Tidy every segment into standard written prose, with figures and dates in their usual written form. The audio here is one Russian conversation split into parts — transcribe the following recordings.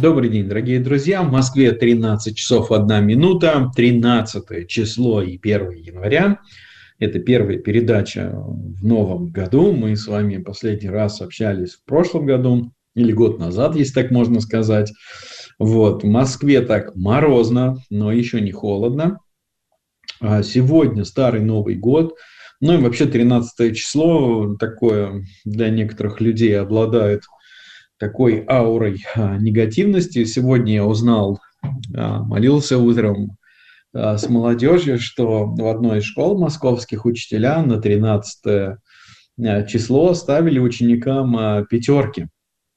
Добрый день, дорогие друзья. В Москве 13 часов 1 минута, 13 число и 1 января. Это первая передача в новом году. Мы с вами последний раз общались в прошлом году, или год назад, если так можно сказать. Вот. В Москве так морозно, но еще не холодно. А сегодня Старый Новый год. Ну и вообще 13 число такое для некоторых людей обладает такой аурой негативности. Сегодня я узнал, молился утром с молодежью, что в одной из школ московских учителя на 13 число ставили ученикам пятерки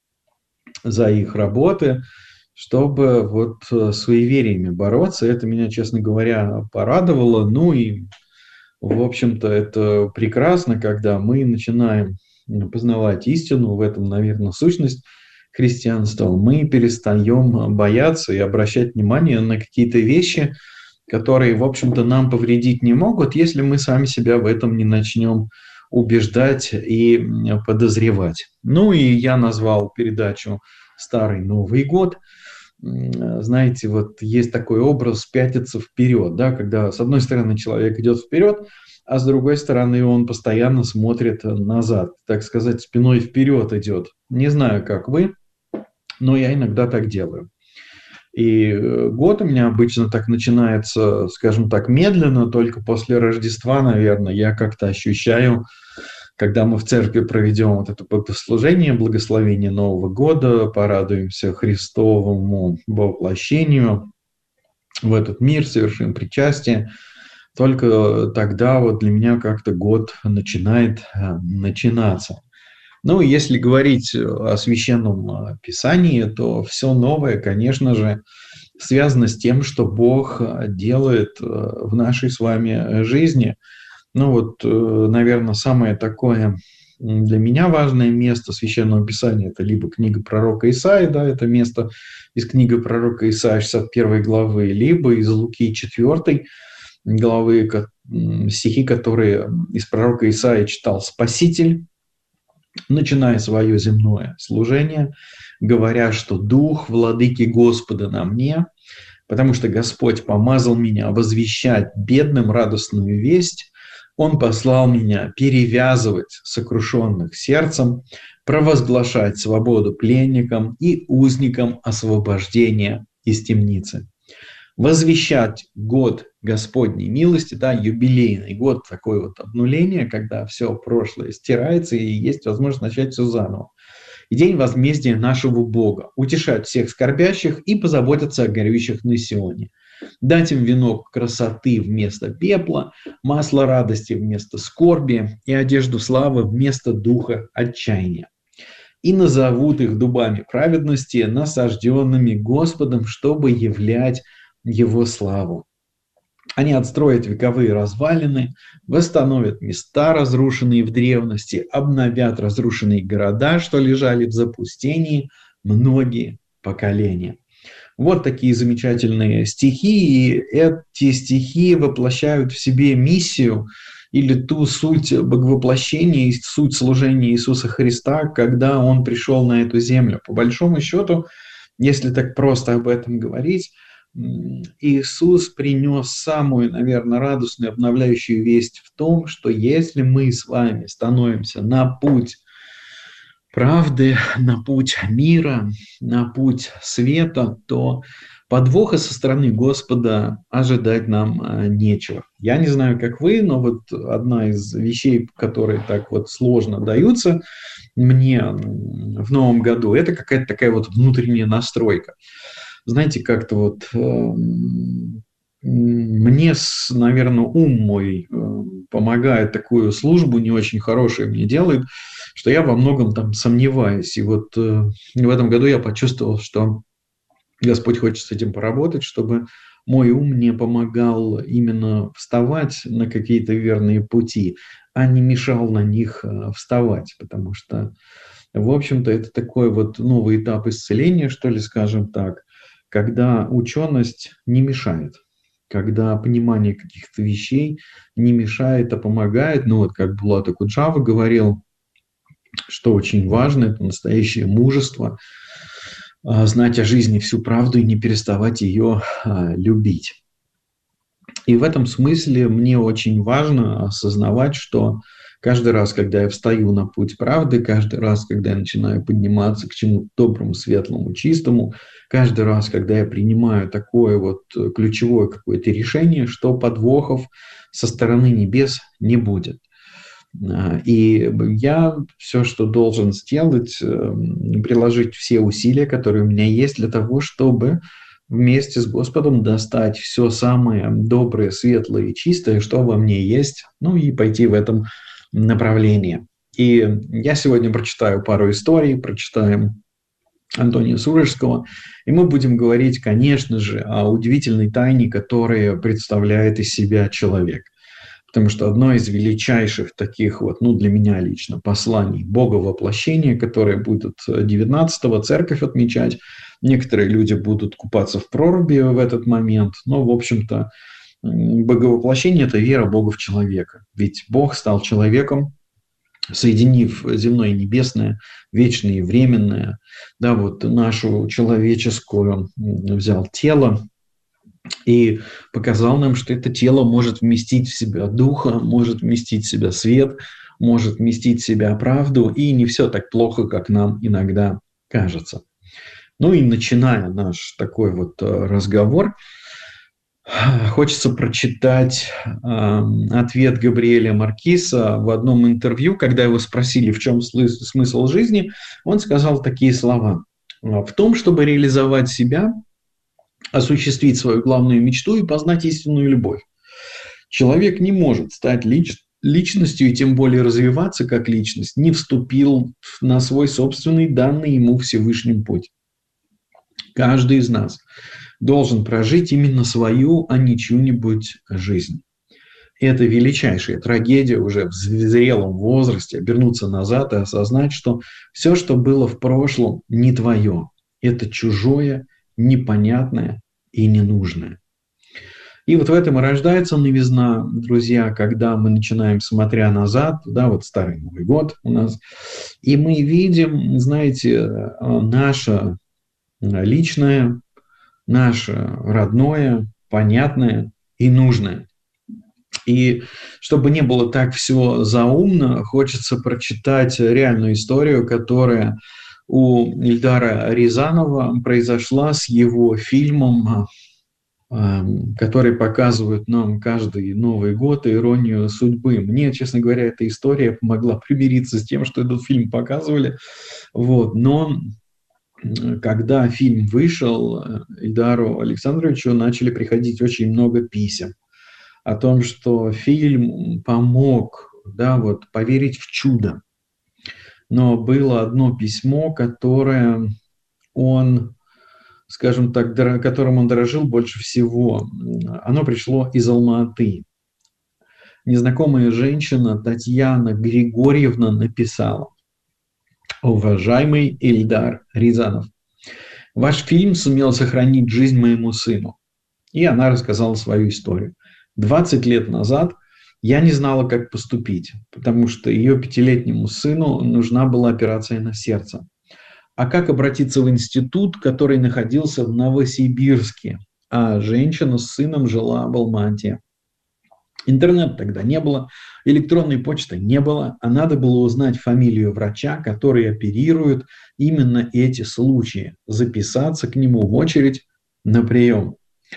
за их работы, чтобы вот с суевериями бороться. Это меня, честно говоря, порадовало. Ну и, в общем-то, это прекрасно, когда мы начинаем познавать истину, в этом, наверное, сущность христианства, мы перестаем бояться и обращать внимание на какие-то вещи, которые, в общем-то, нам повредить не могут, если мы сами себя в этом не начнем убеждать и подозревать. Ну и я назвал передачу «Старый Новый год». Знаете, вот есть такой образ пятиться вперед, да, когда с одной стороны человек идет вперед, а с другой стороны он постоянно смотрит назад, так сказать, спиной вперед идет. Не знаю, как вы, но я иногда так делаю. И год у меня обычно так начинается, скажем так, медленно, только после Рождества, наверное, я как-то ощущаю, когда мы в церкви проведем вот это богослужение, благословение Нового года, порадуемся Христовому воплощению в этот мир, совершим причастие, только тогда вот для меня как-то год начинает начинаться. Ну, если говорить о Священном Писании, то все новое, конечно же, связано с тем, что Бог делает в нашей с вами жизни. Ну вот, наверное, самое такое для меня важное место Священного Писания – это либо книга пророка Исаии, да, это место из книги пророка Исаии 61 главы, либо из Луки 4 главы, стихи, которые из пророка Исаии читал Спаситель, начиная свое земное служение, говоря, что Дух Владыки Господа на мне, потому что Господь помазал меня возвещать бедным радостную весть, Он послал меня перевязывать сокрушенных сердцем, провозглашать свободу пленникам и узникам освобождения из темницы. Возвещать год Господней милости, да, юбилейный год, такое вот обнуление, когда все прошлое стирается и есть возможность начать все заново. И день возмездия нашего Бога, утешать всех скорбящих и позаботиться о горюющих на Сионе. Дать им венок красоты вместо пепла, масло радости вместо скорби и одежду славы вместо духа отчаяния. И назовут их дубами праведности, насажденными Господом, чтобы являть Его славу. Они отстроят вековые развалины, восстановят места, разрушенные в древности, обновят разрушенные города, что лежали в запустении многие поколения. Вот такие замечательные стихи, и эти стихи воплощают в себе миссию или ту суть боговоплощения, суть служения Иисуса Христа, когда Он пришел на эту землю. По большому счету, если так просто об этом говорить, Иисус принес самую, наверное, радостную, обновляющую весть в том, что если мы с вами становимся на путь правды, на путь мира, на путь света, то подвоха со стороны Господа ожидать нам нечего. Я не знаю, как вы, но вот одна из вещей, которые так вот сложно даются мне в новом году, это какая-то такая вот внутренняя настройка. Знаете, как-то вот мне, наверное, ум мой помогает, такую службу не очень хорошую мне делает, что я во многом там сомневаюсь. И вот в этом году я почувствовал, что Господь хочет с этим поработать, чтобы мой ум мне помогал именно вставать на какие-то верные пути, а не мешал на них вставать. Потому что, в общем-то, это такой вот новый этап исцеления, что ли, скажем так, когда ученость не мешает, когда понимание каких-то вещей не мешает, а помогает. Ну вот как Булат Акуджава говорил, что очень важно, это настоящее мужество, знать о жизни всю правду и не переставать ее любить. И в этом смысле мне очень важно осознавать, что каждый раз, когда я встаю на путь правды, каждый раз, когда я начинаю подниматься к чему-то доброму, светлому, чистому, каждый раз, когда я принимаю такое вот ключевое какое-то решение, что подвохов со стороны небес не будет. И я все, что должен сделать, приложить все усилия, которые у меня есть для того, чтобы вместе с Господом достать все самое доброе, светлое и чистое, что во мне есть, ну и пойти в этом направлении. И я сегодня прочитаю пару историй, прочитаем Антония Сурожского, и мы будем говорить, конечно же, о удивительной тайне, которая представляет из себя человек. Потому что одно из величайших таких вот, ну для меня лично, посланий Бога воплощения, которое будет 19-го церковь отмечать, некоторые люди будут купаться в проруби в этот момент, но, в общем-то, боговоплощение – это вера Бога в человека. Ведь Бог стал человеком, соединив земное и небесное, вечное и временное, да, вот нашу человеческую взял тело, и показал нам, что это тело может вместить в себя духа, может вместить в себя свет, может вместить в себя правду, и не все так плохо, как нам иногда кажется. Ну и начиная наш такой вот разговор, хочется прочитать ответ Габриэля Маркиса в одном интервью, когда его спросили, в чем смысл жизни, он сказал такие слова. В том, чтобы реализовать себя, осуществить свою главную мечту и познать истинную любовь. Человек не может стать личностью и тем более развиваться как личность, не вступил на свой собственный данный ему Всевышним путь. Каждый из нас должен прожить именно свою, а не чью-нибудь жизнь. Это величайшая трагедия уже в зрелом возрасте, обернуться назад и осознать, что все, что было в прошлом, не твое. Это чужое, непонятное и ненужное. И вот в этом и рождается новизна, друзья, когда мы начинаем, смотря назад, да, вот старый Новый год у нас, и мы видим, знаете, наше личное, наше родное, понятное и нужное. И чтобы не было так все заумно, хочется прочитать реальную историю, которая у Ильдара Рязанова произошла с его фильмом, который показывает нам каждый Новый год, «Иронию судьбы». Мне, честно говоря, эта история помогла примириться с тем, что этот фильм показывали. Вот. Но когда фильм вышел, Ильдару Александровичу начали приходить очень много писем о том, что фильм помог, да, вот, поверить в чудо. Но было одно письмо, которое он, скажем так, которым он дорожил больше всего. Оно пришло из Алма-Аты. Незнакомая женщина Татьяна Григорьевна написала: «Уважаемый Ильдар Рязанов, ваш фильм сумел сохранить жизнь моему сыну». И она рассказала свою историю. 20 лет назад я не знала, как поступить, потому что ее 5-летнему сыну нужна была операция на сердце. А как обратиться в институт, который находился в Новосибирске, а женщина с сыном жила в Алма-Ате? Интернета тогда не было, электронной почты не было, а надо было узнать фамилию врача, который оперирует именно эти случаи, записаться к нему в очередь на прием.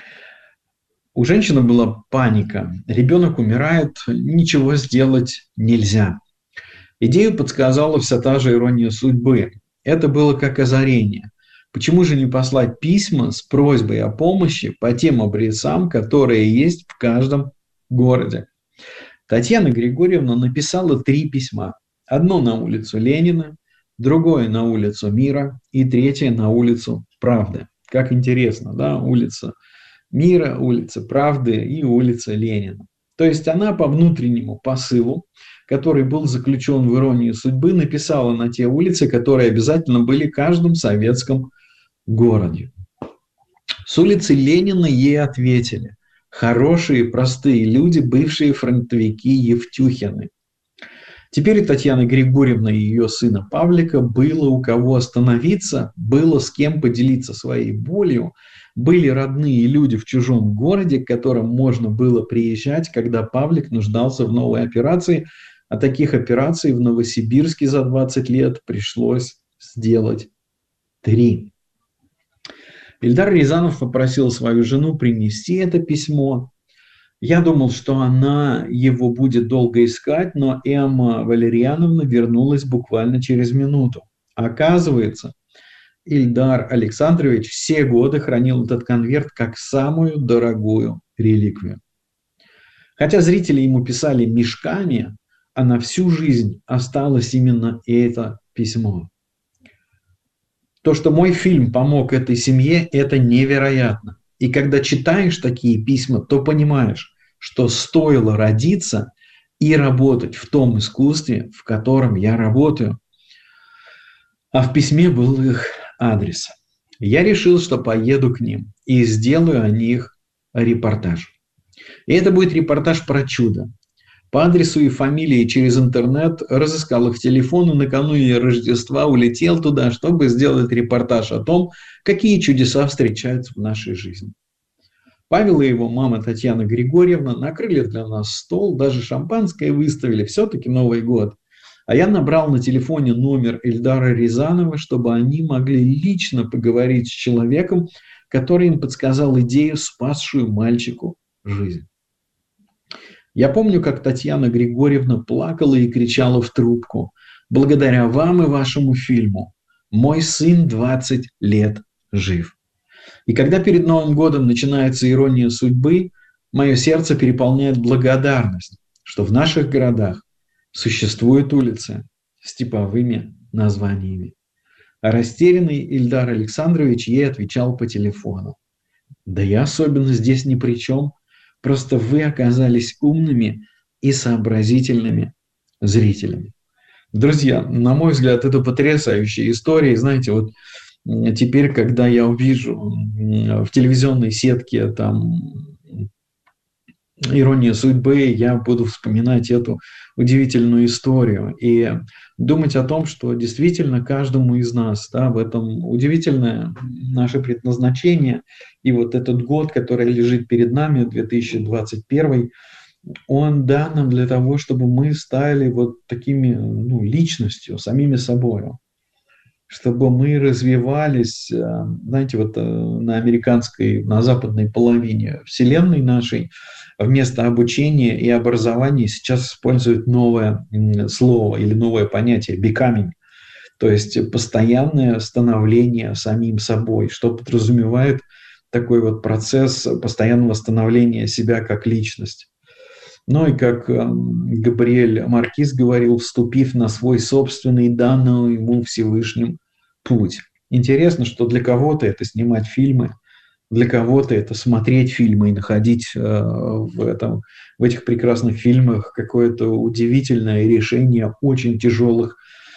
У женщины была паника. Ребенок умирает, ничего сделать нельзя. Идею подсказала вся та же ирония судьбы. Это было как озарение. Почему же не послать письма с просьбой о помощи по тем адресам, которые есть в каждом городе? Татьяна Григорьевна написала 3 письма. Одно на улицу Ленина, другое на улицу Мира и третье на улицу Правды. Как интересно, да, улица Мира, улица Правды и улица Ленина. То есть она по внутреннему посылу, который был заключен в иронии судьбы, написала на те улицы, которые обязательно были в каждом советском городе. С улицы Ленина ей ответили: хорошие, простые люди, бывшие фронтовики Евтюхины. Теперь у Татьяны Григорьевны и ее сына Павлика было у кого остановиться, было с кем поделиться своей болью, были родные люди в чужом городе, к которым можно было приезжать, когда Павлик нуждался в новой операции, а таких операций в Новосибирске за 20 лет пришлось сделать 3. Ильдар Рязанов попросил свою жену принести это письмо. Я думал, что она его будет долго искать, но Эмма Валерьяновна вернулась буквально через минуту. Оказывается, Ильдар Александрович все годы хранил этот конверт как самую дорогую реликвию. Хотя зрители ему писали мешками, а на всю жизнь осталось именно это письмо. То, что мой фильм помог этой семье, это невероятно. И когда читаешь такие письма, то понимаешь, что стоило родиться и работать в том искусстве, в котором я работаю. А в письме был их адрес. Я решил, что поеду к ним и сделаю о них репортаж. И это будет репортаж про чудо. По адресу и фамилии через интернет разыскал их телефон и накануне Рождества улетел туда, чтобы сделать репортаж о том, какие чудеса встречаются в нашей жизни. Павел и его мама Татьяна Григорьевна накрыли для нас стол, даже шампанское выставили, все-таки Новый год. А я набрал на телефоне номер Ильдара Рязанова, чтобы они могли лично поговорить с человеком, который им подсказал идею, спасшую мальчику жизнь. Я помню, как Татьяна Григорьевна плакала и кричала в трубку: «Благодаря вам и вашему фильму мой сын 20 лет жив». И когда перед Новым годом начинается ирония судьбы, мое сердце переполняет благодарность, что в наших городах существуют улицы с типовыми названиями. А растерянный Ильдар Александрович ей отвечал по телефону: «Да я особенно здесь ни при чем. Просто вы оказались умными и сообразительными зрителями». Друзья, на мой взгляд, это потрясающая история. И знаете, вот теперь, когда я увижу в телевизионной сетке там «Ирония судьбы», я буду вспоминать эту удивительную историю и думать о том, что действительно каждому из нас, да, в этом удивительное наше предназначение. И вот этот год, который лежит перед нами, 2021, он дан нам для того, чтобы мы стали вот такими личностью, самими собой. Чтобы мы развивались, знаете, вот на западной половине Вселенной нашей, вместо обучения и образования сейчас используют новое слово или новое понятие «becoming», то есть постоянное становление самим собой, что подразумевает такой вот процесс постоянного становления себя как личность. Ну и как Габриэль Маркиз говорил, вступив на свой собственный, данный ему Всевышним путь. Интересно, что для кого-то это снимать фильмы, для кого-то это смотреть фильмы и находить в этих прекрасных фильмах какое-то удивительное решение очень тяжелых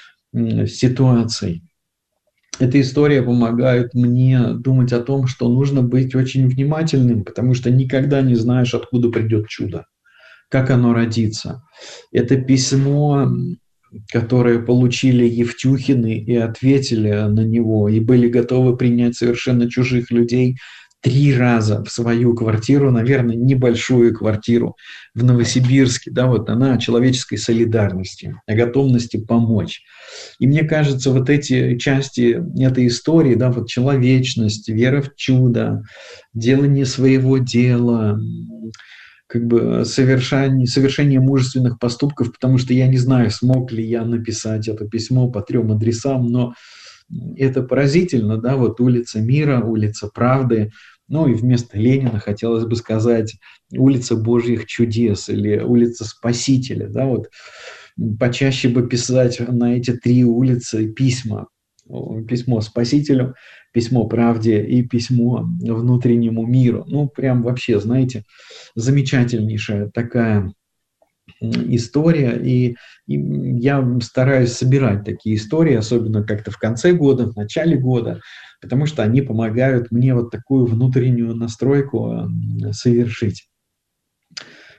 ситуаций. Эта история помогает мне думать о том, что нужно быть очень внимательным, потому что никогда не знаешь, откуда придет чудо, как оно родится. Это письмо, которое получили Евтюхины и ответили на него, и были готовы принять совершенно чужих людей 3 раза в свою квартиру, наверное, небольшую квартиру в Новосибирске. Да, вот она о человеческой солидарности, о готовности помочь. И мне кажется, вот эти части этой истории, да, вот человечность, вера в чудо, делание своего дела, как бы совершение мужественных поступков, потому что я не знаю, смог ли я написать это письмо по 3 адресам, но это поразительно, да, вот улица Мира, улица Правды, ну и вместо Ленина хотелось бы сказать улица Божьих чудес или улица Спасителя, да, вот почаще бы писать на эти 3 улицы письма. Письмо Спасителю, письмо Правде и письмо внутреннему миру. Ну, прям вообще, знаете, замечательнейшая такая история. И я стараюсь собирать такие истории, особенно как-то в конце года, в начале года, потому что они помогают мне вот такую внутреннюю настройку совершить.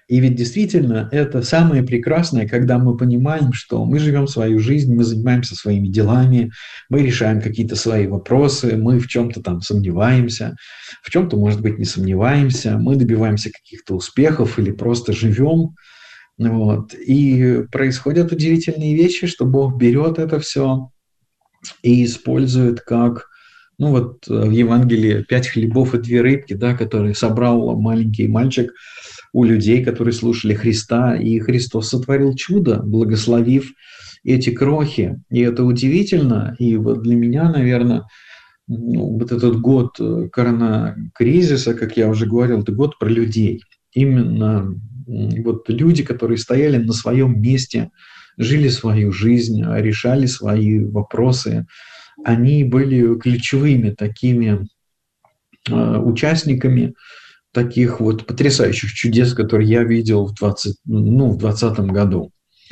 И ведь действительно это самое прекрасное, когда мы понимаем, что мы живем свою жизнь, мы занимаемся своими делами, мы решаем какие-то свои вопросы, мы в чем-то там сомневаемся, в чем-то, может быть, не сомневаемся, мы добиваемся каких-то успехов или просто живем. Вот. И происходят удивительные вещи, что Бог берет это все и использует как, ну вот в Евангелии 5 хлебов и 2 рыбки, да, которые собрал маленький мальчик у людей, которые слушали Христа, и Христос сотворил чудо, благословив эти крохи. И это удивительно, и вот для меня, наверное, вот этот год коронакризиса, как я уже говорил, это год про людей. Именно вот люди, которые стояли на своем месте, жили свою жизнь, решали свои вопросы, они были ключевыми такими участниками таких вот потрясающих чудес, которые я видел в 2020 году.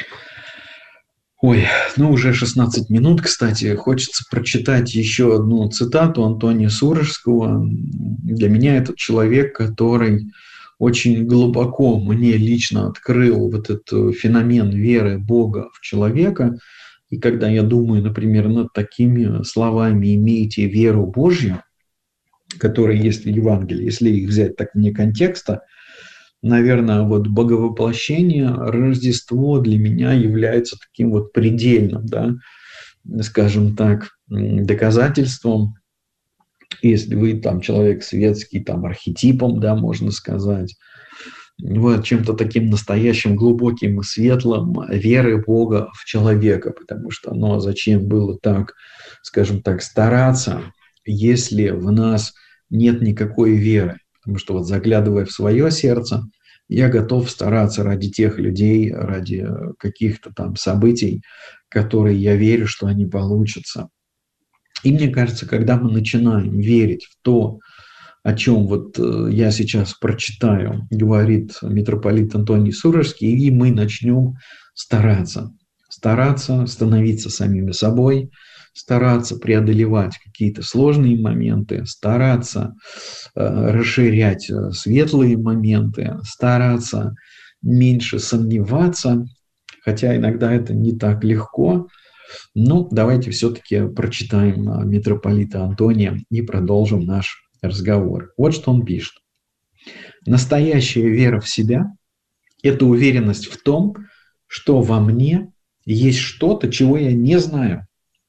Ой, уже 16 минут, кстати. Хочется прочитать еще одну цитату Антония Сурожского. Для меня этот человек, который очень глубоко мне лично открыл вот этот феномен веры Бога в человека. И когда я думаю, например, над такими словами «имейте веру Божью», которые есть в Евангелии, если их взять так вне контекста, наверное, вот боговоплощение, Рождество для меня является таким вот предельным, да, скажем так, доказательством, если вы там человек светский, там архетипом, да, можно сказать, вот, чем-то таким настоящим, глубоким и светлым веры Бога в человека, потому что, ну, а зачем было так, скажем так, стараться, если в нас нет никакой веры? Потому что вот заглядывая в свое сердце, я готов стараться ради тех людей, ради каких-то там событий, которые я верю, что они получатся. И мне кажется, когда мы начинаем верить в то, о чем вот я сейчас прочитаю, говорит митрополит Антоний Сурожский, и мы начнем стараться становиться самими собой, стараться преодолевать какие-то сложные моменты, стараться расширять светлые моменты, стараться меньше сомневаться, хотя иногда это не так легко. Но давайте все-таки прочитаем митрополита Антония и продолжим наш разговор. Вот что он пишет. Настоящая вера в себя – это уверенность в том, что во мне есть что-то, чего я не знаю,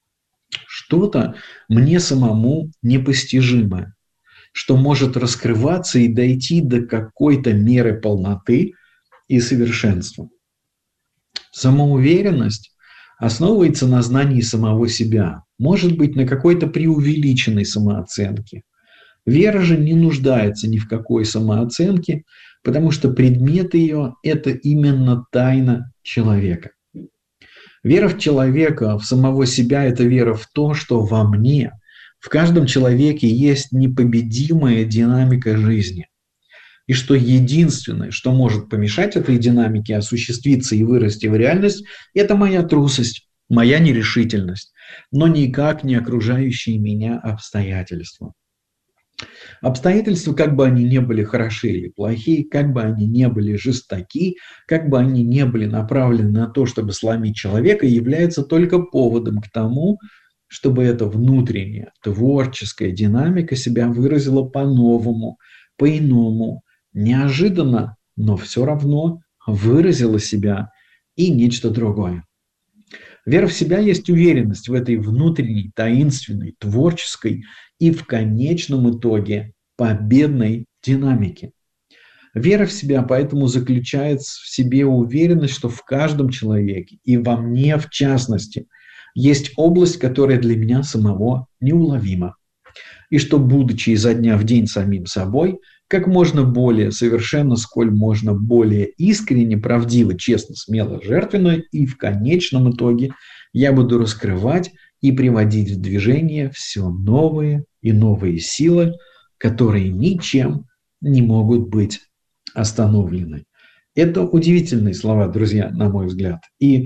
что-то мне самому непостижимое, что может раскрываться и дойти до какой-то меры полноты и совершенства. Самоуверенность основывается на знании самого себя, может быть, на какой-то преувеличенной самооценке. Вера же не нуждается ни в какой самооценке, потому что предмет ее – это именно тайна человека. Вера в человека, в самого себя – это вера в то, что во мне, в каждом человеке есть непобедимая динамика жизни. И что единственное, что может помешать этой динамике осуществиться и вырасти в реальность, это моя трусость, моя нерешительность, но никак не окружающие меня обстоятельства. Обстоятельства, как бы они ни были хороши или плохи, как бы они ни были жестоки, как бы они ни были направлены на то, чтобы сломить человека, являются только поводом к тому, чтобы эта внутренняя творческая динамика себя выразила по-новому, по-иному, неожиданно, но все равно выразила себя и нечто другое. Вера в себя есть уверенность в этой внутренней, таинственной, творческой и в конечном итоге победной динамике. Вера в себя поэтому заключает в себе уверенность, что в каждом человеке и во мне в частности есть область, которая для меня самого неуловима. И что, будучи изо дня в день самим собой, как можно более совершенно, сколь можно более искренне, правдиво, честно, смело, жертвенно, и в конечном итоге я буду раскрывать и приводить в движение все новые и новые силы, которые ничем не могут быть остановлены. Это удивительные слова, друзья, на мой взгляд. И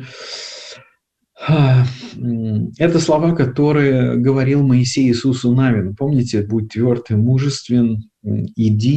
это слова, которые говорил Моисей Иисусу Навину. Помните, будь тверд и мужествен, иди,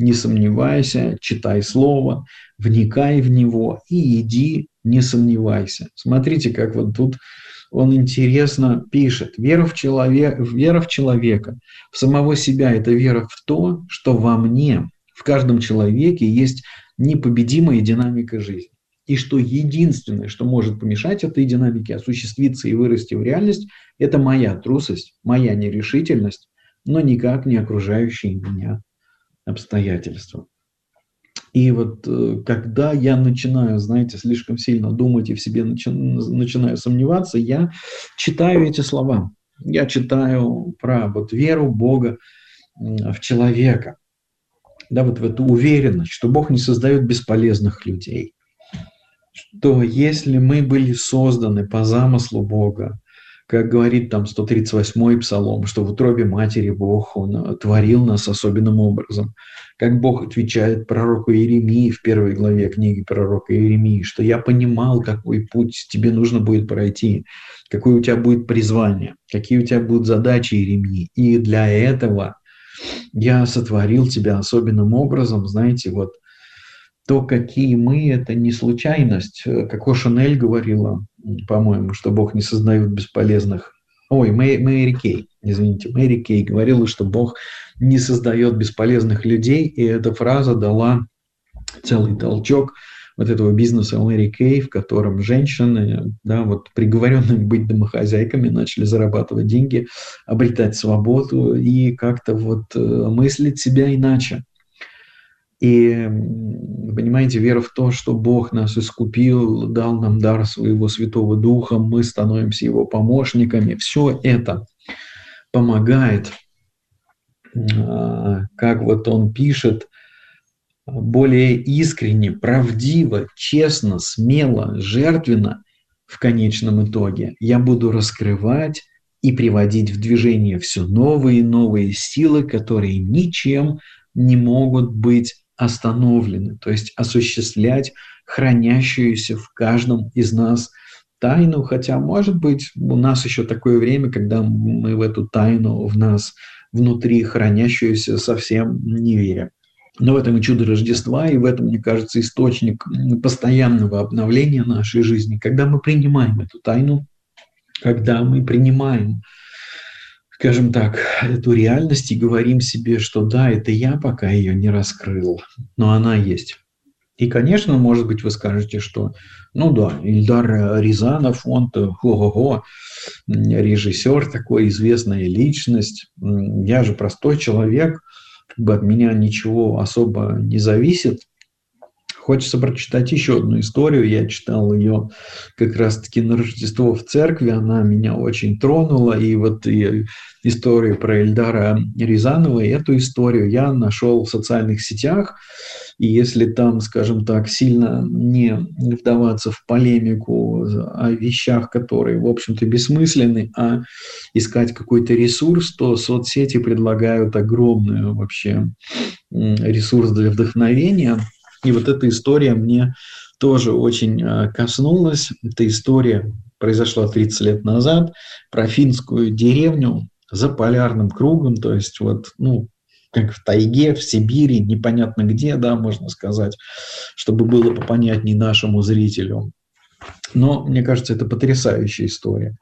не сомневайся, читай слово, вникай в него и иди, не сомневайся. Смотрите, как вот тут он интересно пишет. Вера в человека, в самого себя – это вера в то, что во мне, в каждом человеке есть непобедимая динамика жизни. И что единственное, что может помешать этой динамике осуществиться и вырасти в реальность, это моя трусость, моя нерешительность, но никак не окружающие меня обстоятельства. И вот когда я начинаю, знаете, слишком сильно думать и в себе начинаю сомневаться, я читаю эти слова. Я читаю про вот веру Бога в человека. Да, вот в эту уверенность, что Бог не создает бесполезных людей. Что если мы были созданы по замыслу Бога, как говорит там 138-й псалом, что в утробе матери Бог, Он творил нас особенным образом. Как Бог отвечает пророку Иеремии в 1 главе книги пророка Иеремии, что я понимал, какой путь тебе нужно будет пройти, какое у тебя будет призвание, какие у тебя будут задачи, Иеремии. И для этого я сотворил тебя особенным образом, знаете, вот то, какие мы, это не случайность. Как Шанель говорила, по-моему, что Бог не создает бесполезных... Мэри Кей, извините, Мэри Кей говорила, что Бог не создает бесполезных людей, и эта фраза дала целый толчок вот этого бизнеса Мэри Кей, в котором женщины, да, вот приговоренные быть домохозяйками, начали зарабатывать деньги, обретать свободу и как-то вот мыслить себя иначе. И, понимаете, вера в то, что Бог нас искупил, дал нам дар своего Святого Духа, мы становимся Его помощниками, все это помогает, как вот он пишет, более искренне, правдиво, честно, смело, жертвенно в конечном итоге я буду раскрывать и приводить в движение все новые и новые силы, которые ничем не могут быть остановлены, то есть осуществлять хранящуюся в каждом из нас тайну, хотя, может быть, у нас еще такое время, когда мы в эту тайну в нас внутри хранящуюся совсем не верим. Но в этом и чудо Рождества, и в этом, мне кажется, источник постоянного обновления нашей жизни, когда мы принимаем эту тайну, когда мы принимаем, скажем так, эту реальность и говорим себе, что да, это я пока ее не раскрыл, но она есть. И, конечно, может быть, вы скажете, что, ну да, Ильдар Рязанов, он-то, хо-хо-хо, режиссер, такой известная личность, я же простой человек, как бы от меня ничего особо не зависит. Хочется прочитать еще одну историю. Я читал ее как раз-таки на Рождество в церкви. Она меня очень тронула. И вот и историю про Ильдара Рязанова, и эту историю я нашел в социальных сетях. И если там, скажем так, сильно не вдаваться в полемику о вещах, которые, в общем-то, бессмысленны, а искать какой-то ресурс, то соцсети предлагают огромный вообще ресурс для вдохновения. И вот эта история мне тоже очень коснулась. Эта история произошла 30 лет назад про финскую деревню за полярным кругом, то есть вот, ну, как в тайге, в Сибири, непонятно где, да, можно сказать, чтобы было попонятней нашему зрителю. Но, мне кажется, это потрясающая история.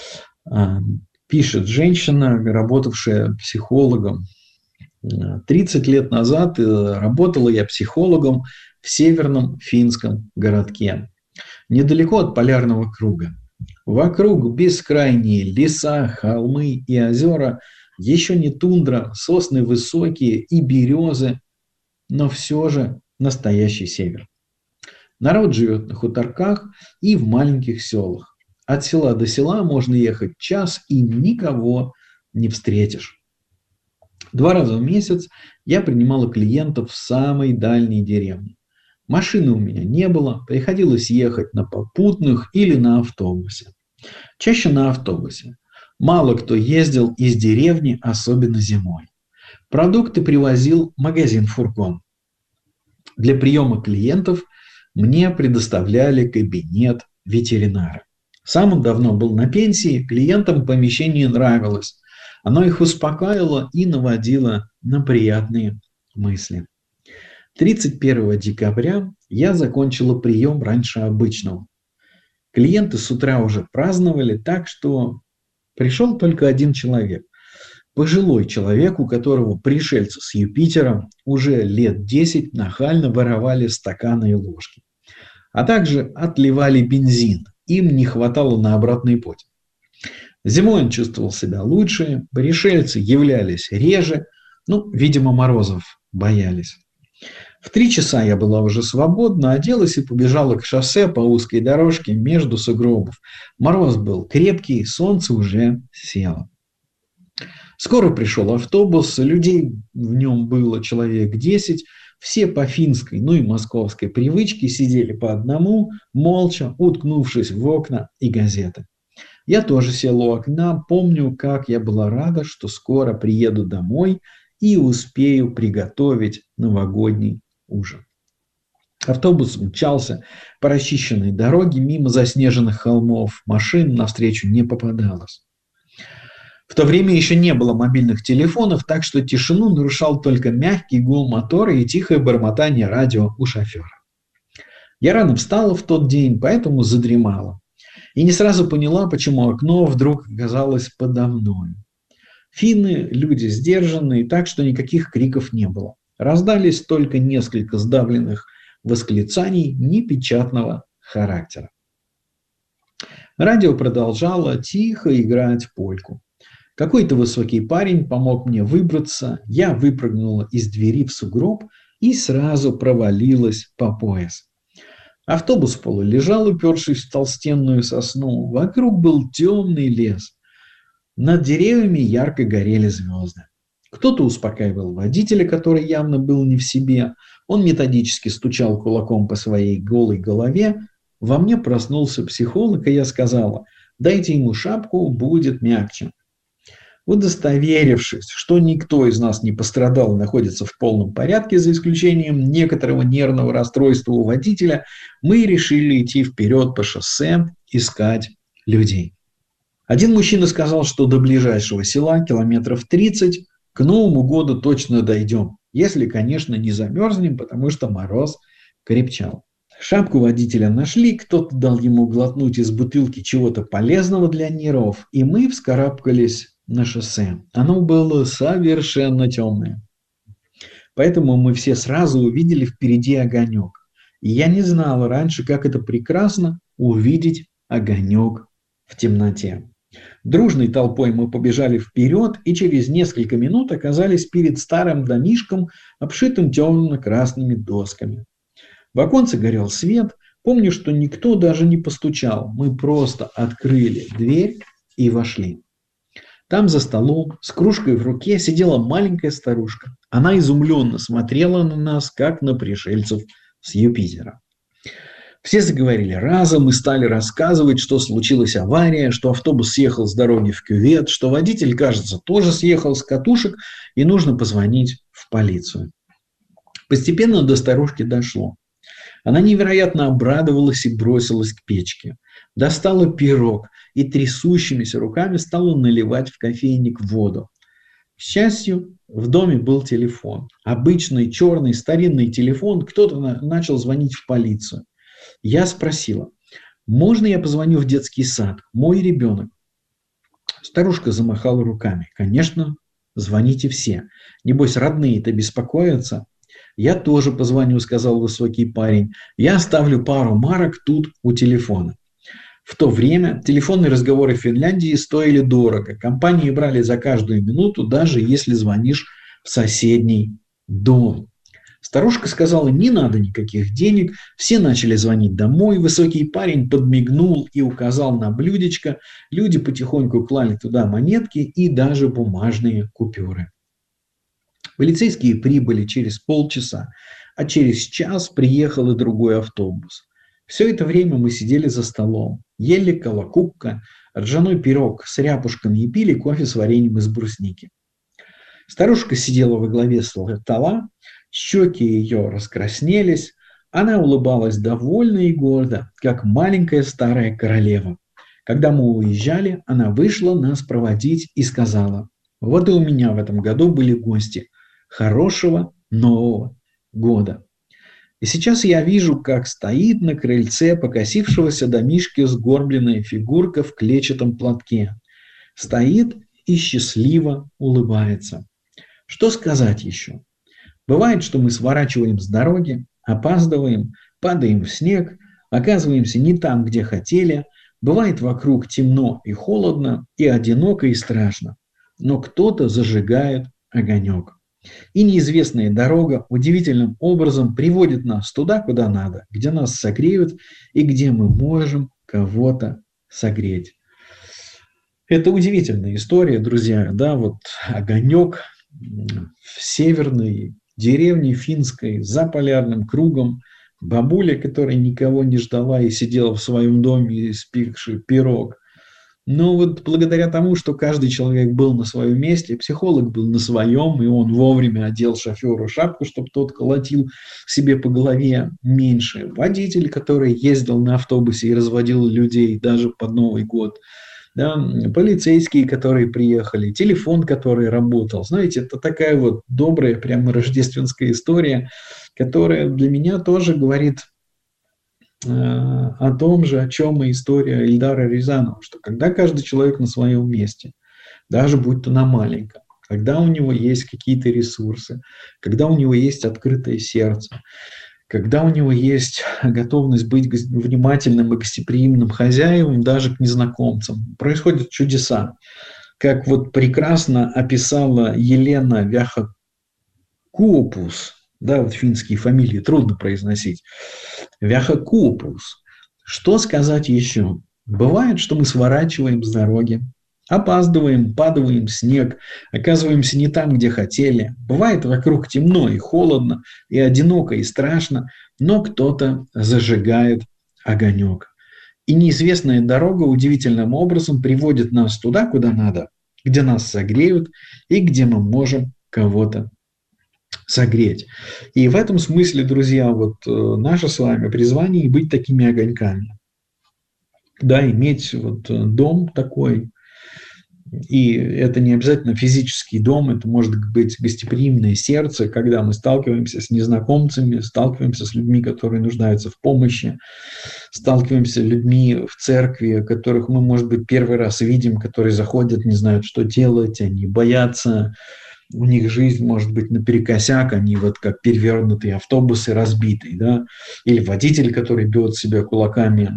Пишет женщина, работавшая психологом. 30 лет назад работала я психологом в северном финском городке, недалеко от полярного круга. Вокруг бескрайние леса, холмы и озера, еще не тундра, сосны высокие и березы, но все же настоящий север. Народ живет на хуторках и в маленьких селах. От села до села можно ехать час и никого не встретишь. 2 раза в месяц я принимала клиентов в самой дальней деревне. Машины у меня не было, приходилось ехать на попутных или на автобусе. Чаще на автобусе. Мало кто ездил из деревни, особенно зимой. Продукты привозил магазин-фургон. Для приема клиентов мне предоставляли кабинет ветеринара. Сам он давно был на пенсии, клиентам помещение нравилось. Оно их успокаивало и наводило на приятные мысли. 31 декабря я закончила прием раньше обычного. Клиенты с утра уже праздновали, так что пришел только один человек. Пожилой человек, у которого пришельцы с Юпитера уже лет 10 нахально воровали стаканы и ложки. А также отливали бензин. Им не хватало на обратный путь. Зимой он чувствовал себя лучше, пришельцы являлись реже, видимо, морозов боялись. В 3 часа я была уже свободна, оделась и побежала к шоссе по узкой дорожке между сугробов. Мороз был крепкий, солнце уже село. Скоро пришел автобус, людей в нем было человек 10, все по финской, и московской привычке сидели по одному, молча, уткнувшись в окна и газеты. Я тоже села у окна, помню, как я была рада, что скоро приеду домой и успею приготовить новогодний ужин. Автобус мчался по расчищенной дороге мимо заснеженных холмов, машин навстречу не попадалось. В то время еще не было мобильных телефонов, так что тишину нарушал только мягкий гул мотора и тихое бормотание радио у шофера. Я рано встала в тот день, поэтому задремала. И не сразу поняла, почему окно вдруг оказалось подо мной. Финны – люди сдержанные, так что никаких криков не было. Раздались только несколько сдавленных восклицаний непечатного характера. Радио продолжало тихо играть польку. Какой-то высокий парень помог мне выбраться, я выпрыгнула из двери в сугроб и сразу провалилась по пояс. Автобус полулежал, упершись в толстенную сосну. Вокруг был темный лес. Над деревьями ярко горели звезды. Кто-то успокаивал водителя, который явно был не в себе. Он методически стучал кулаком по своей голой голове. Во мне проснулся психолог, и я сказала: «Дайте ему шапку, будет мягче». Удостоверившись, что никто из нас не пострадал и находится в полном порядке, за исключением некоторого нервного расстройства у водителя, мы решили идти вперед по шоссе, искать людей. Один мужчина сказал, что до ближайшего села километров 30, к Новому году точно дойдем, если, конечно, не замерзнем, потому что мороз крепчал. Шапку водителя нашли, кто-то дал ему глотнуть из бутылки чего-то полезного для нервов, и мы вскарабкались на шоссе. Оно было совершенно темное. Поэтому мы все сразу увидели впереди огонек. И я не знала раньше, как это прекрасно увидеть огонек в темноте. Дружной толпой мы побежали вперед и через несколько минут оказались перед старым домишком, обшитым темно-красными досками. В оконце горел свет. Помню, что никто даже не постучал. Мы просто открыли дверь и вошли. Там за столом с кружкой в руке сидела маленькая старушка. Она изумленно смотрела на нас, как на пришельцев с Юпитера. Все заговорили разом и стали рассказывать, что случилась авария, что автобус съехал с дороги в кювет, что водитель, кажется, тоже съехал с катушек и нужно позвонить в полицию. Постепенно до старушки дошло. Она невероятно обрадовалась и бросилась к печке. Достала пирог и трясущимися руками стала наливать в кофейник воду. К счастью, в доме был телефон. Обычный черный старинный телефон. Кто-то начал звонить в полицию. Я спросила: «Можно я позвоню в детский сад? Мой ребенок». Старушка замахала руками. «Конечно, звоните все. Небось, родные-то беспокоятся». «Я тоже позвоню», — сказал высокий парень. «Я оставлю пару марок тут у телефона». В то время телефонные разговоры в Финляндии стоили дорого. Компании брали за каждую минуту, даже если звонишь в соседний дом. Старушка сказала: «Не надо никаких денег». Все начали звонить домой. Высокий парень подмигнул и указал на блюдечко. Люди потихоньку клали туда монетки и даже бумажные купюры. Полицейские прибыли через полчаса, а через час приехал и другой автобус. Все это время мы сидели за столом, ели колокупка, ржаной пирог с ряпушками и пили кофе с вареньем из брусники. Старушка сидела во главе стола, щеки ее раскраснелись, она улыбалась довольно и гордо, как маленькая старая королева. Когда мы уезжали, она вышла нас проводить и сказала: «Вот и у меня в этом году были гости. Хорошего нового года. И сейчас я вижу, как стоит на крыльце покосившегося домишки сгорбленная фигурка в клетчатом платке. Стоит и счастливо улыбается. Что сказать еще? Бывает, что мы сворачиваем с дороги, опаздываем, падаем в снег, оказываемся не там, где хотели. Бывает вокруг темно и холодно, и одиноко, и страшно. Но кто-то зажигает огонек. И неизвестная дорога удивительным образом приводит нас туда, куда надо, где нас согреют и где мы можем кого-то согреть. Это удивительная история, друзья, да, вот огонек в северной деревне финской за полярным кругом, бабуля, которая никого не ждала и сидела в своем доме, испекший пирог. Но вот благодаря тому, что каждый человек был на своем месте, психолог был на своем, и он вовремя одел шоферу шапку, чтобы тот колотил себе по голове меньше. Водитель, который ездил на автобусе и разводил людей даже под Новый год. Да, полицейские, которые приехали, телефон, который работал. Знаете, это такая вот добрая, прямо рождественская история, которая для меня тоже говорит о том же, о чем и история Ильдара Рязанова, что когда каждый человек на своем месте, даже будь то на маленьком, когда у него есть какие-то ресурсы, когда у него есть открытое сердце, когда у него есть готовность быть внимательным и гостеприимным хозяевам даже к незнакомцам, происходят чудеса. Как вот прекрасно описала Елена Вяхакуопус, да, вот финские фамилии трудно произносить, Вяхакуопус. Что сказать еще? Бывает, что мы сворачиваем с дороги, опаздываем, падаем в снег, оказываемся не там, где хотели. Бывает вокруг темно и холодно, и одиноко, и страшно, но кто-то зажигает огонек. И неизвестная дорога удивительным образом приводит нас туда, куда надо, где нас согреют и где мы можем кого-то согреть. И в этом смысле, друзья, вот наше с вами призвание быть такими огоньками. Да, иметь вот дом такой. И это не обязательно физический дом, это может быть гостеприимное сердце, когда мы сталкиваемся с незнакомцами, сталкиваемся с людьми, которые нуждаются в помощи, сталкиваемся с людьми в церкви, которых мы, может быть, первый раз видим, которые заходят, не знают, что делать, они боятся, у них жизнь может быть наперекосяк, они вот как перевернутые автобусы разбитые, да, или водитель, который бьет себя кулаками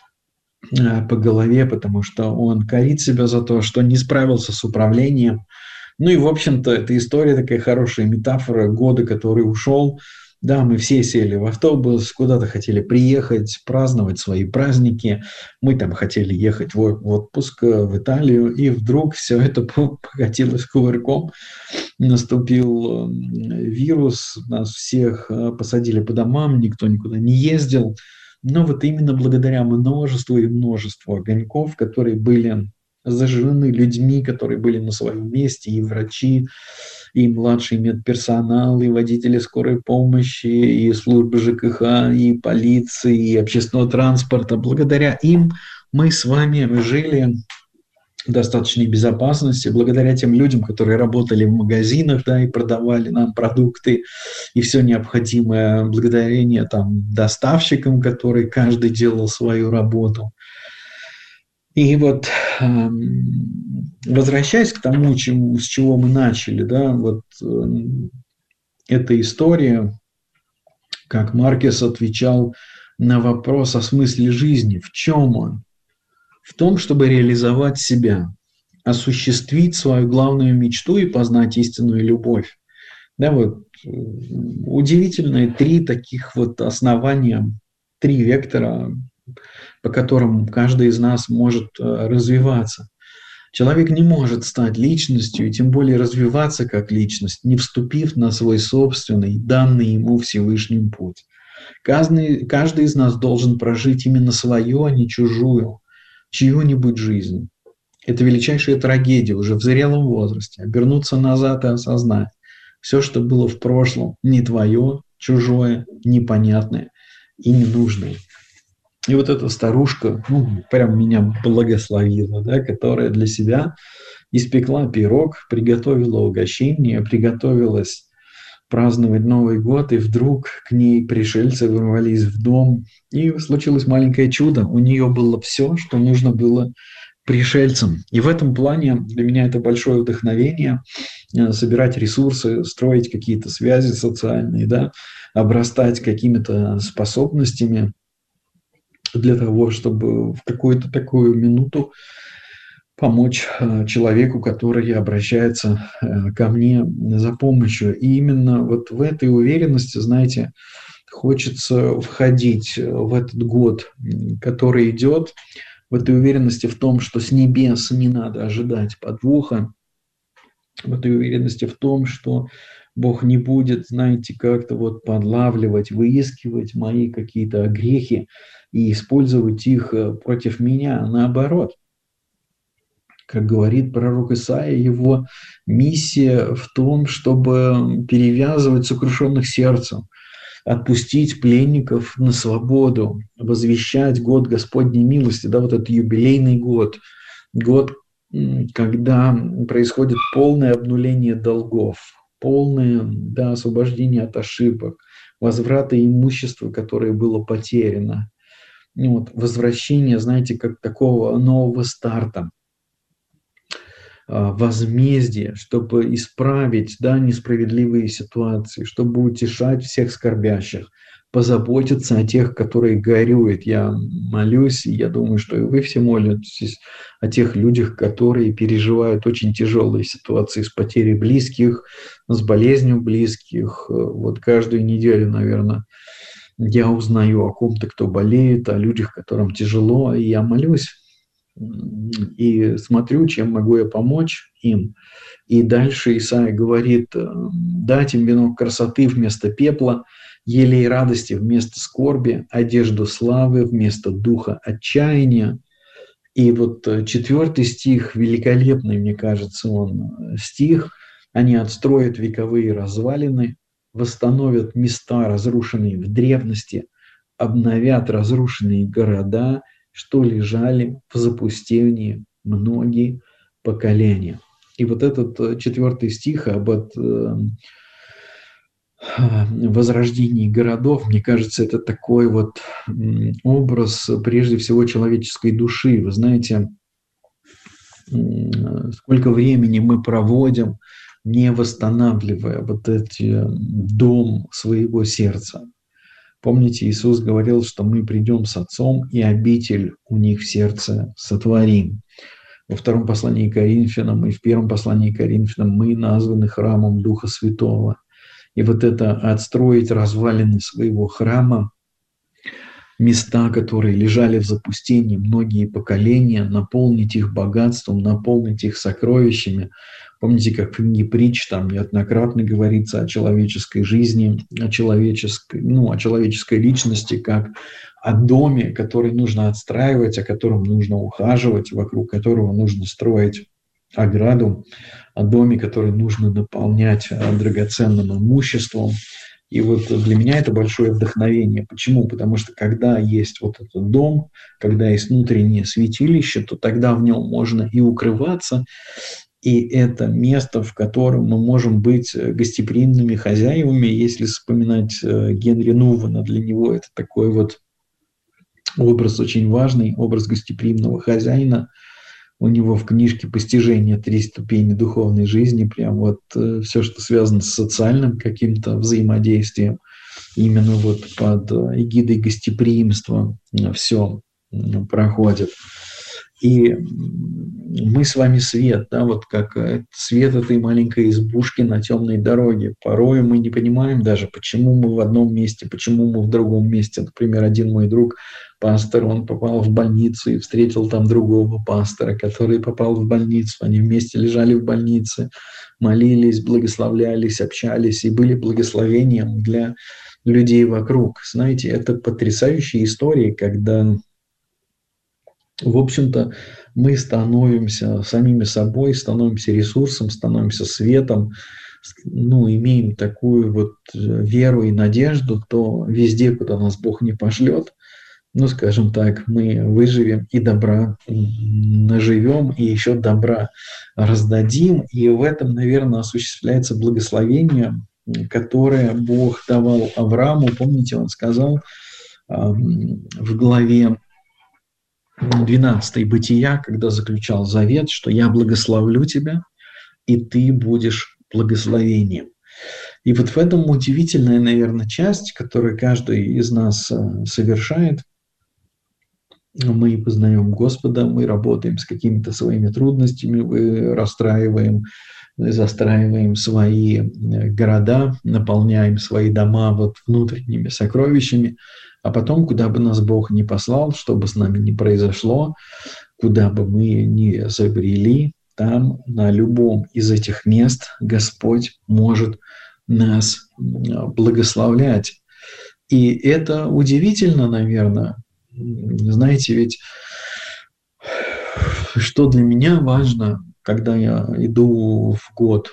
по голове, потому что он корит себя за то, что не справился с управлением. Ну и, в общем-то, эта история такая хорошая метафора года, который ушел. Да, мы все сели в автобус, куда-то хотели приехать, праздновать свои праздники. Мы там хотели ехать в отпуск в Италию, и вдруг все это покатилось кувырком. Наступил вирус, нас всех посадили по домам, никто никуда не ездил. Но вот именно благодаря множеству и множеству огоньков, которые были зажжены людьми, которые были на своем месте, и врачи, и младший медперсонал, и водители скорой помощи, и службы ЖКХ, и полиции, и общественного транспорта. Благодаря им мы с вами жили в достаточной безопасности, благодаря тем людям, которые работали в магазинах, да, и продавали нам продукты и все необходимое, благодарение там доставщикам, которые каждый делал свою работу. И вот возвращаясь к тому, с чего мы начали, да, вот эта история, как Маркес отвечал на вопрос о смысле жизни, в чем он? В том, чтобы реализовать себя, осуществить свою главную мечту и познать истинную любовь. Да, вот удивительные три таких вот основания, три вектора, по которым каждый из нас может развиваться. Человек не может стать личностью, и тем более развиваться как личность, не вступив на свой собственный, данный ему Всевышним путь. Каждый из нас должен прожить именно свою, а не чужую, чью-нибудь жизнь. Это величайшая трагедия уже в зрелом возрасте. Обернуться назад и осознать. Все, что было в прошлом, не твое, чужое, непонятное и ненужное. И вот эта старушка, прям меня благословила, да, которая для себя испекла пирог, приготовила угощение, приготовилась праздновать Новый год, и вдруг к ней пришельцы ворвались в дом, и случилось маленькое чудо. У нее было все, что нужно было пришельцам. И в этом плане для меня это большое вдохновение собирать ресурсы, строить какие-то связи социальные, да, обрастать какими-то способностями для того, чтобы в какую-то такую минуту помочь человеку, который обращается ко мне за помощью. И именно вот в этой уверенности, знаете, хочется входить в этот год, который идет, в этой уверенности в том, что с небес не надо ожидать подвоха, в этой уверенности в том, что Бог не будет, знаете, как-то вот подлавливать, выискивать мои какие-то грехи и использовать их против меня, а наоборот. Как говорит пророк Исаия, его миссия в том, чтобы перевязывать сокрушенных сердцем, отпустить пленников на свободу, возвещать год Господней милости, да, вот этот юбилейный год, когда происходит полное обнуление долгов, полное, да, освобождение от ошибок, возврата имущества, которое было потеряно, вот, возвращение, знаете, как такого нового старта, возмездие, чтобы исправить, да, несправедливые ситуации, чтобы утешать всех скорбящих, позаботиться о тех, которые горюют. Я молюсь, и я думаю, что и вы все молитесь о тех людях, которые переживают очень тяжелые ситуации с потерей близких, с болезнью близких. Вот каждую неделю, наверное, я узнаю о ком-то, кто болеет, о людях, которым тяжело, и я молюсь и смотрю, чем могу я помочь им. И дальше Исаия говорит: дать им венок красоты вместо пепла, елей радости вместо скорби, одежду славы вместо духа отчаяния. И вот 4 стих, великолепный, мне кажется, он стих. Они отстроят вековые развалины, восстановят места, разрушенные в древности, обновят разрушенные города, что лежали в запустении многие поколения. И вот этот 4 стих об возрождении городов, мне кажется, это такой вот образ, прежде всего, человеческой души. Вы знаете, сколько времени мы проводим, не восстанавливая вот этот дом своего сердца. Помните, Иисус говорил, что мы придем с Отцом и обитель у них в сердце сотворим. Во 2 послании к Коринфянам и в 1 послании к Коринфянам мы названы храмом Духа Святого. И вот это отстроить развалины своего храма, места, которые лежали в запустении многие поколения, наполнить их богатством, наполнить их сокровищами. Помните, как в книге Притч там неоднократно говорится о человеческой жизни, о человеческой личности, как о доме, который нужно отстраивать, о котором нужно ухаживать, вокруг которого нужно строить ограду, о доме, который нужно наполнять драгоценным имуществом. И вот для меня это большое вдохновение. Почему? Потому что когда есть вот этот дом, когда есть внутреннее святилище, то тогда в нем можно и укрываться, и это место, в котором мы можем быть гостеприимными хозяевами. Если вспоминать Генри Нувана, для него это такой вот образ очень важный, образ гостеприимного хозяина. У него в книжке «Постижение 3 ступени духовной жизни» прям вот все, что связано с социальным каким-то взаимодействием, именно вот под эгидой гостеприимства все проходит. И мы с вами свет, да, вот как свет этой маленькой избушки на темной дороге. Порой мы не понимаем даже, почему мы в одном месте, почему мы в другом месте. Например, один мой друг, пастор, он попал в больницу и встретил там другого пастора, который попал в больницу. Они вместе лежали в больнице, молились, благословлялись, общались и были благословением для людей вокруг. Знаете, это потрясающие истории, когда, в общем-то, мы становимся самими собой, становимся ресурсом, становимся светом, имеем такую вот веру и надежду, то везде, куда нас Бог не пошлет, скажем так, мы выживем и добра наживем, и еще добра раздадим. И в этом, наверное, осуществляется благословение которое Бог давал Аврааму. Помните, он сказал в главе 12 Бытия, когда заключал завет, что «я благословлю тебя, и ты будешь благословением». И вот в этом удивительная, наверное, часть, которую каждый из нас совершает. Мы познаем Господа, мы работаем с какими-то своими трудностями, мы расстраиваем, застраиваем свои города, наполняем свои дома вот внутренними сокровищами, а потом, куда бы нас Бог ни послал, что бы с нами ни произошло, куда бы мы ни забрели, там на любом из этих мест Господь может нас благословлять. И это удивительно, наверное. Знаете, ведь что для меня важно, когда я иду в год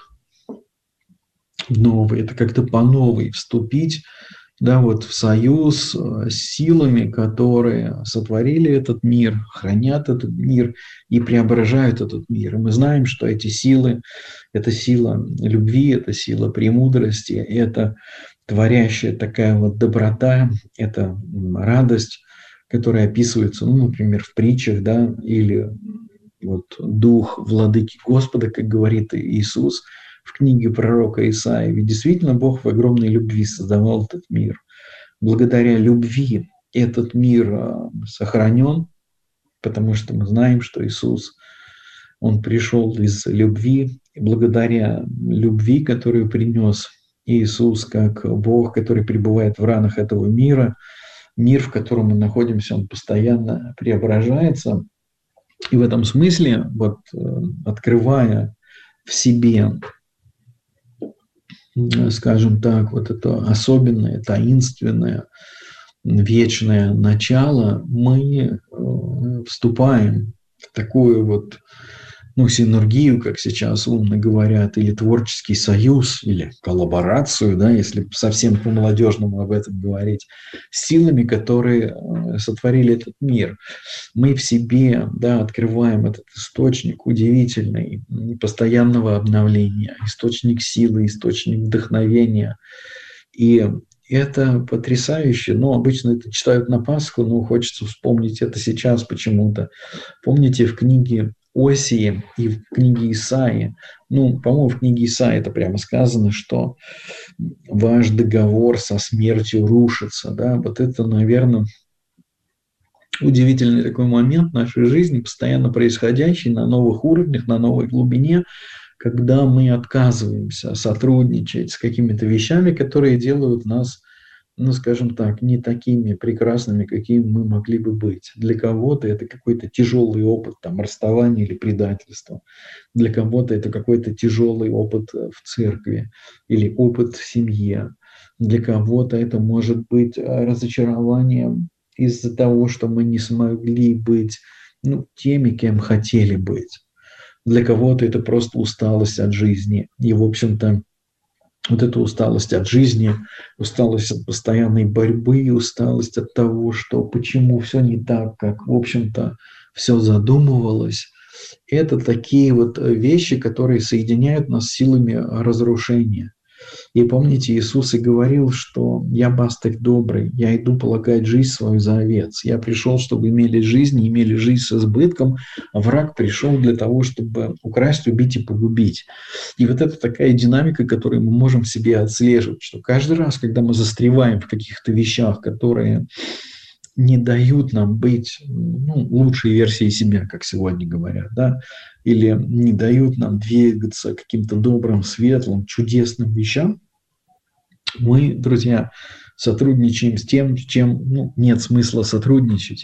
новый, это как-то по новой вступить, да, вот в союз с силами, которые сотворили этот мир, хранят этот мир и преображают этот мир. И мы знаем, что эти силы – это сила любви, это сила премудрости, это творящая такая вот доброта, это радость, которые описываются, ну, например, в притчах, да, или вот дух владыки Господа, как говорит Иисус в книге пророка Исаии. Ведь действительно Бог в огромной любви создавал этот мир. Благодаря любви этот мир сохранен, потому что мы знаем, что Иисус, Он пришел из любви, и благодаря любви, которую принес Иисус, как Бог, который пребывает в ранах этого мира, мир, в котором мы находимся, он постоянно преображается. И в этом смысле, вот, открывая в себе, скажем так, вот это особенное, таинственное, вечное начало, мы вступаем в такую вот, ну, синергию, как сейчас умно говорят, или творческий союз, или коллаборацию, да, если совсем по-молодежному об этом говорить, с силами, которые сотворили этот мир. Мы в себе, да, открываем этот источник удивительный, постоянного обновления, источник силы, источник вдохновения. И это потрясающе. Ну, обычно это читают на Пасху, но хочется вспомнить это сейчас почему-то. Помните, в книге Осии и в книге Исаии, ну, по-моему, в книге Исаии это прямо сказано, что ваш договор со смертью рушится, да, вот это, наверное, удивительный такой момент в нашей жизни, постоянно происходящий на новых уровнях, на новой глубине, когда мы отказываемся сотрудничать с какими-то вещами, которые делают нас, ну, скажем так, не такими прекрасными, какими мы могли бы быть. Для кого-то это какой-то тяжелый опыт, там, расставания или предательства. Для кого-то это какой-то тяжелый опыт в церкви или опыт в семье. Для кого-то это может быть разочарованием из-за того, что мы не смогли быть, ну, теми, кем хотели быть. Для кого-то это просто усталость от жизни. И, в общем-то, вот эта усталость от жизни, усталость от постоянной борьбы, усталость от того, что почему все не так, как, в общем-то, все задумывалось. Это такие вот вещи, которые соединяют нас с силами разрушения. И помните, Иисус и говорил, что «я пастырь добрый, я иду полагать жизнь свою за овец. Я пришел, чтобы имели жизнь, и имели жизнь с избытком, а враг пришел для того, чтобы украсть, убить и погубить». И вот это такая динамика, которую мы можем в себе отслеживать, что каждый раз, когда мы застреваем в каких-то вещах, которые не дают нам быть, ну, лучшей версией себя, как сегодня говорят, да, или не дают нам двигаться к каким-то добрым, светлым, чудесным вещам, мы, друзья, сотрудничаем с тем, с чем, ну, нет смысла сотрудничать.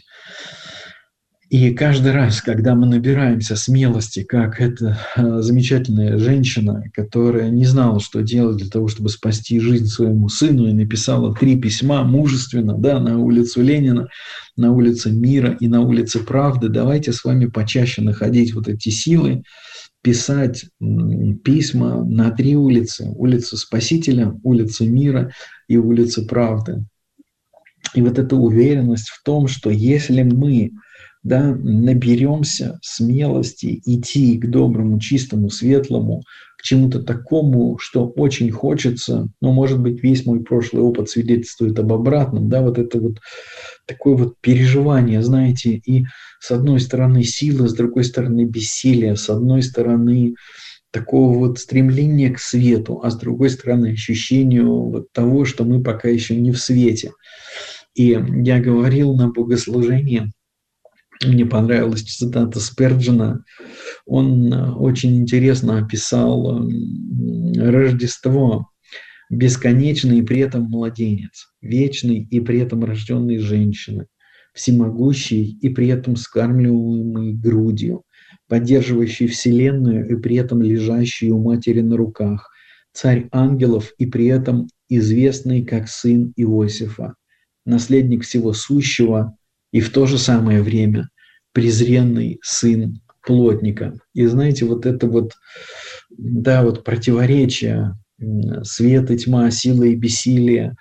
И каждый раз, когда мы набираемся смелости, как эта замечательная женщина, которая не знала, что делать для того, чтобы спасти жизнь своему сыну, и написала 3 письма мужественно, да, на улицу Ленина, на улице Мира и на улице Правды, давайте с вами почаще находить вот эти силы, писать письма на 3 улицы. Улицу Спасителя, улицу Мира и улицу Правды. И вот эта уверенность в том, что если мы да, наберемся смелости идти к доброму, чистому, светлому, к чему-то такому, что очень хочется, но, может быть, весь мой прошлый опыт свидетельствует об обратном, да, вот это вот такое вот переживание, знаете, и с одной стороны сила, с другой стороны бессилие, с одной стороны такого вот стремления к свету, а с другой стороны ощущению вот того, что мы пока еще не в свете. И я говорил на богослужении, мне понравилась цитата Сперджина, он очень интересно описал Рождество: бесконечный и при этом младенец, вечный и при этом рожденный женщины, всемогущий и при этом скармливаемый грудью, поддерживающий Вселенную и при этом лежащий у матери на руках, царь ангелов и при этом известный как сын Иосифа, наследник всего сущего и в то же самое время презренный сын плотника. И знаете, вот это вот, да, вот противоречие, свет и тьма, сила и бессилие,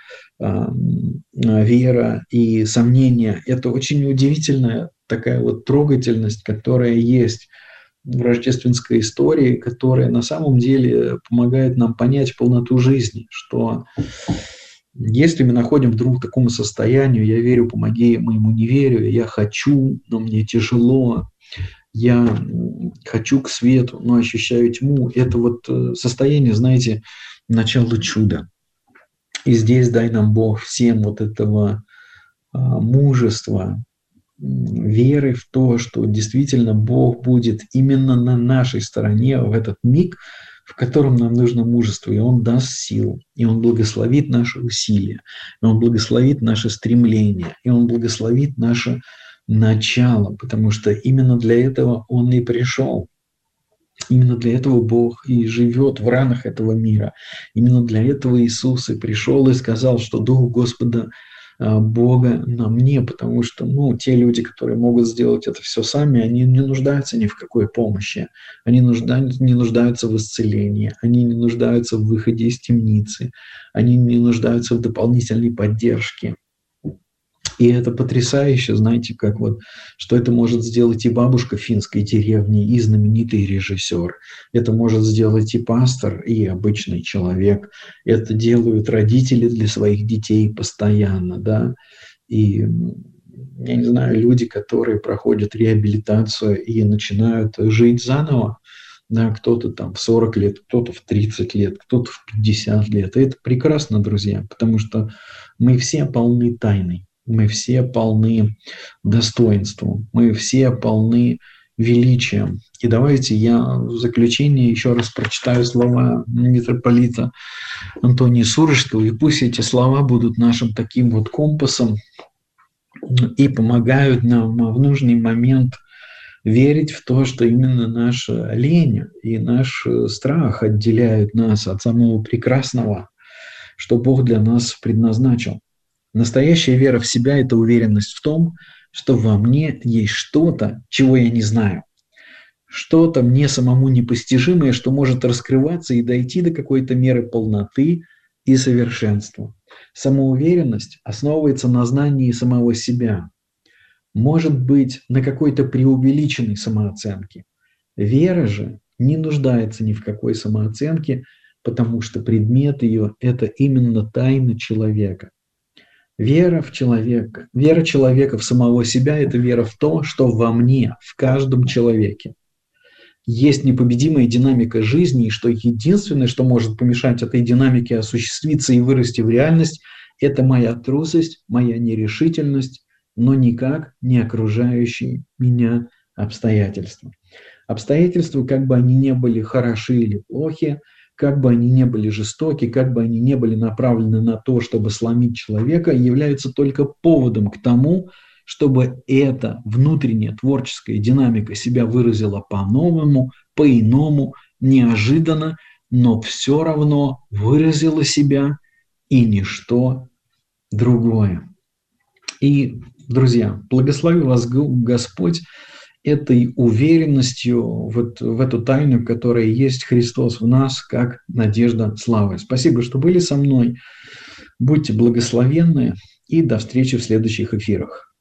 вера и сомнения – это очень удивительная такая вот трогательность, которая есть в рождественской истории, которая на самом деле помогает нам понять полноту жизни, что если мы находим вдруг к такому состоянию: я верю, помоги моему неверию, я хочу, но мне тяжело, я хочу к свету, но ощущаю тьму, это вот состояние, знаете, начало чуда. И здесь дай нам Бог всем вот этого мужества, веры в то, что действительно Бог будет именно на нашей стороне в этот миг, в котором нам нужно мужество, и Он даст силу, и Он благословит наши усилия, и Он благословит наше стремление, и Он благословит наше начало, потому что именно для этого Он и пришел. Именно для этого Бог и живет в ранах этого мира. Именно для этого Иисус и пришел и сказал, что Дух Господа Бога на мне, потому что те люди, которые могут сделать это все сами, они не нуждаются ни в какой помощи, они не нуждаются в исцелении, они не нуждаются в выходе из темницы, они не нуждаются в дополнительной поддержке. И это потрясающе, знаете, как вот, что это может сделать и бабушка финской деревни, и знаменитый режиссер. Это может сделать и пастор, и обычный человек. Это делают родители для своих детей постоянно, да. И, я не знаю, люди, которые проходят реабилитацию и начинают жить заново, да, кто-то там в 40 лет, кто-то в 30 лет, кто-то в 50 лет. И это прекрасно, друзья, потому что мы все полны тайной. Мы все полны достоинством, мы все полны величием. И давайте я в заключение еще раз прочитаю слова митрополита Антония Сурожского, и пусть эти слова будут нашим таким вот компасом и помогают нам в нужный момент верить в то, что именно наша лень и наш страх отделяют нас от самого прекрасного, что Бог для нас предназначил. Настоящая вера в себя – это уверенность в том, что во мне есть что-то, чего я не знаю. Что-то мне самому непостижимое, что может раскрываться и дойти до какой-то меры полноты и совершенства. Самоуверенность основывается на знании самого себя. Может быть, на какой-то преувеличенной самооценке. Вера же не нуждается ни в какой самооценке, потому что предмет ее – это именно тайна человека. Вера человека в самого себя – это вера в то, что во мне, в каждом человеке есть непобедимая динамика жизни, и что единственное, что может помешать этой динамике осуществиться и вырасти в реальность, это моя трусость, моя нерешительность, но никак не окружающие меня обстоятельства. Обстоятельства, как бы они ни были хороши или плохи, как бы они ни были жестоки, как бы они ни были направлены на то, чтобы сломить человека, являются только поводом к тому, чтобы эта внутренняя творческая динамика себя выразила по-новому, по-иному, неожиданно, но все равно выразила себя и ничто другое. И, друзья, благослови вас Господь этой уверенностью вот в эту тайну, которая есть Христос в нас, как надежда славы. Спасибо, что были со мной. Будьте благословенны и до встречи в следующих эфирах.